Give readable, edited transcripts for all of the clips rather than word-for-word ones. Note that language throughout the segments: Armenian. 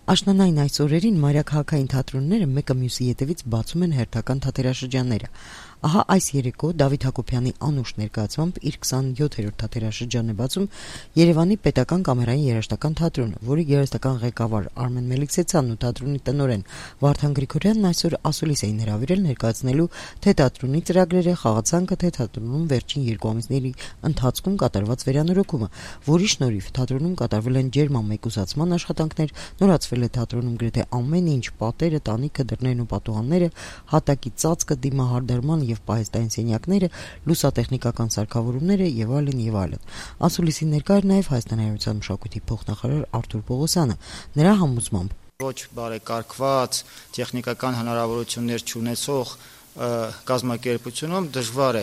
Աշնանային այս օրերին մայրաքաղաքային թատրոնները մեկը մյուսի ետևից բացում են հերթական թատերաշրջանները։ Ահա այս երեկո Դավիթ Հակոբյանի անուշ ներկայացմամբ իր 27-րդ թատերաշրջանն է բացում Երևանի Պետական կամերային երաժշտական թատրոնը, որի գեղարվեստական ղեկավար Արմեն Մելիքսեթյանն ու թատրոնի տնօրեն Վարդան Գրիգորյանն այսօր ասուլիս էին հրավիրել ներկայացնելու թե թատրոնի ծրագրերը, խաղացանքը, թե թատրոնում վերջին 2 ամիսների ընթացքում կատարված վերանորոգումը, որի շնորհիվ թատրոնում կատարվել են ջերմամեկուսացման աշխատանքներ, նորացվել է թատրոնում գրեթե ամեն ինչ՝ պատերը, տանիքը, դռներն ու պատուհանները, հատակի ծածկը, դիմահարդարման եւ պահեստային սենյակները, լուսատեխնիկական սարքավորումները եւ այլն եւ այլն։ Ասուլիսին ներկա էր նաեւ Հայաստանի Հանրապետության մշակույթի փոխնախարար Արթուր Պողոսյանը։ Նրա համոզմամբ ոչ բարեկարգված տեխնիկական հնարավորություններ չունեցող կազմակերպությունում դժվար է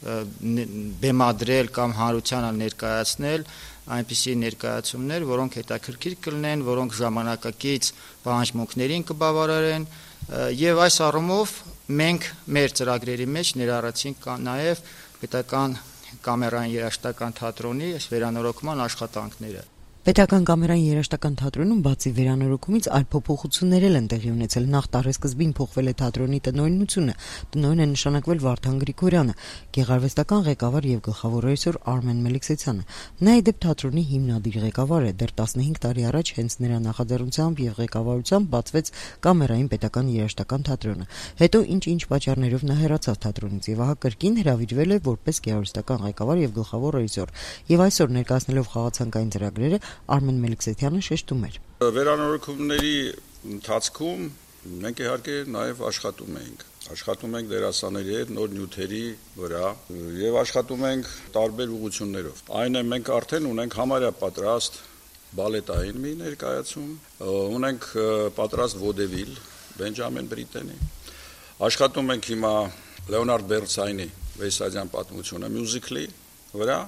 բեմադրել կամ հանրությանը ներկայացնել այնպիսի ներկայացումներ, որոնք հետաքրքիր կլինեն, որոնք ժամանակակից պահանջմունքներին կբավարարեն, եւ այս առումով մենք մեր ծրագրերի մեջ ներառեցինք նաեւ Պետական կամերային երաժշտական թատրոնի վերանորոգման աշխատանքները։ Պետական կամերային երաժշտական թատրոնում բացի վերանորոգումից այլ փոփոխություններ են տեղի ունեցել։ Նախ տարեսկզբին փոխվել է թատրոնի տնօրինությունը, տնօրեն է նշանակվել Վարդան Գրիգորյանը, գեղարվեստական ղեկավար եւ գլխավոր ռեժիսոր Արմեն Մելիքսեթյանը։ Նա ի դեպ թատրոնի հիմնադիր ղեկավար է։ Դեռ 15 տարի առաջ հենց նրա նախաձեռնությամբ եւ ղեկավարությամբ բացվեց Կամերային պետական երաժշտական թատրոնը։ Հետո ինչ-ինչ պատճառներով նա հեռացավ թատրոնից եւ ահա կրկին հրավիրվել է որպես գեղարվեստական ղեկավար եւ գլխավոր ռեժիսոր։ Եվ այսօր ներկայացնելով խաղացանկային ծրագրերը Արմեն Մելիքսեթյանը շեշտում էր. Վերանորոգումների ընթացքում մենք իհարկե նաև աշխատում ենք դերասանների հետ նոր նյութերի վրա եւ աշխատում ենք տարբեր ուղղություններով։ Այն է, մենք արդեն ունենք համարյա պատրաստ բալետային մի ներկայացում, ունենք պատրաստ ոդևիլ Բենջամին Բրիտենի։ Աշխատում ենք հիմա Լեոնարդ Բերնստայնի Վեսադյան պատմությունը մյուզիկլի վրա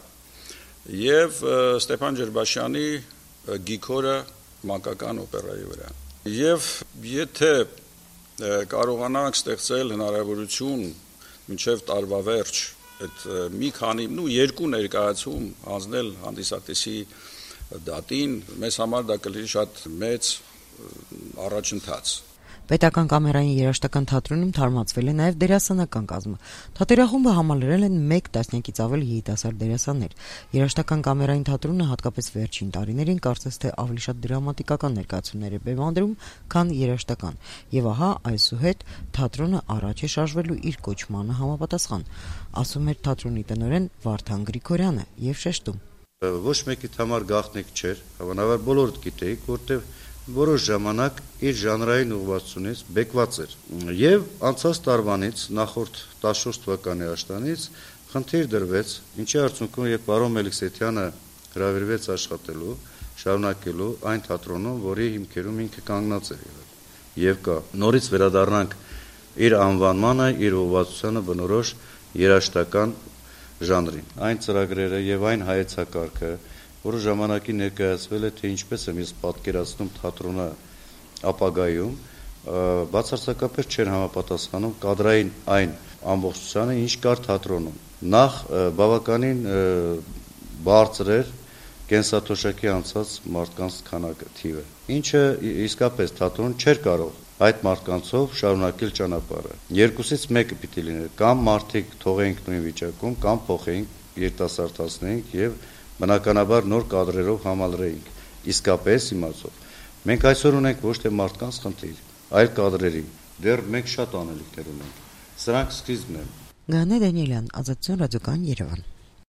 եւ Ստեփան Ջերբաշյանի Գիքորը մանկական օպերայի վրա։ Եվ եթե կարողանանք ստեղծել հնարավորություն մինչև տարվա վերջ այդ մի քանի, երկու ներկայացում հանձնել հանդիսատեսի դատին, մեզ համար դա կլինի շատ մեծ առաջընթաց։ Պետական կամերային երաժշտական թատրոնում թարմացվել է նաև դերասանական կազմը։ Թատերախումբը համալրել են 1 տասնյակից ավել երիտասարդ դերասաններ։ Երաժշտական կամերային թատրոնը հատկապես վերջին տարիներին կարծես թե ավելի շատ դրամատիկական ներկայացումներ է բեմադրում, քան երաժշտական։ Եվ ահա այսուհետ թատրոնը առաջ է շարժվելու իր կոչմանը համապատասխան, ասում էր թատրոնի տնօրեն Վարդան Գրիգորյանը եւ շեշտում. Ոչ մեկի համար գաղտնիք չէր, հավանաբար բոլորդ գիտեիք, որտեղ որոշ ժամանակ իր ժանրային ուղղվածությունից բեկված էր։ Եվ անցած տարվանից, նախորդ 14 թվականի աշնանից խնդիր դրվեց, ինչի արդյունքում եւ պարոն Մելիքսեթյանը հրավիրվեց աշխատելու, շարունակելու այն թատրոնում, որի հիմքերում ինքը կանգնած էր եղել։ Եվ կա նորից վերադառնանք իր անվանմանը, իր ուղղվածությանը բնորոշ երաժշտական ժանրին։ Այն ծրագրերը եւ այն հայեցակարգը, որը ժամանակի ներկայացվել է, թե ինչպես եմ ես պատկերացնում թատրոնը ապագայում, բացարձակապես չեն համապատասխանում կադրային այն ամբողջությանը, ինչ կար թատրոնում։ Նախ բավականին բարձր էր կենսաթոշակի անցած մարդկանց քանակը, թիվը, ինչը իսկապես թատրոնը չէր կարող այդ մարդկանցով շարունակել ճանապարհը։ Երկուսից մեկը պիտի լիներ, կամ մարդիկ թողեինք նույն վիճակում, կամ փոխեինք, երիտասարդացնեինք եւ բնականաբար նոր կադրերով համալրեինք, իսկապես իմացով։ Մենք այսօր ունենք ոչ թե մարդկանց խնդիր, այլ կադրերի։ Դեռ մենք շատ անելիքներ ունենք։ Սրանք սկիզբն են։ Գանե Դանիելյան, Ազատություն ռադիոկայան Երևան։